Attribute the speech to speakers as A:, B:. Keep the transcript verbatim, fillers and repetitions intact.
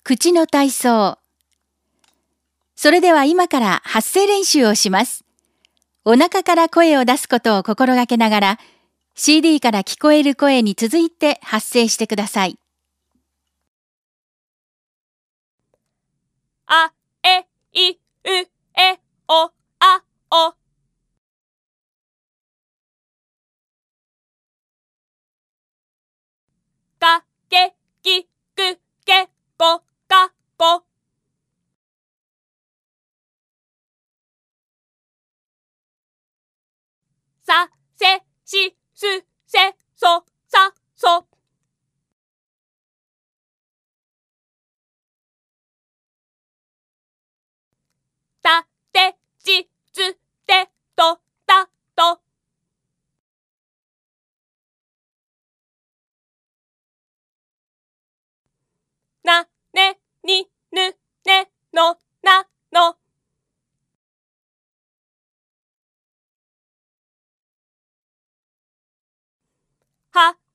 A: 口の体操。それでは今から発声練習をします。お腹から声を出すことを心がけながら、シーディー から聞こえる声に続いて発声してください。
B: あ、え、い、う、え、お、あ、お。か、け、き、く、け、こ、か、こ。さ、せ、し、す、せ、そ、さ、そ。た、て、ち、つ、て、と、た、と。な、ね、に、ぬ、ね、の、な、の。は、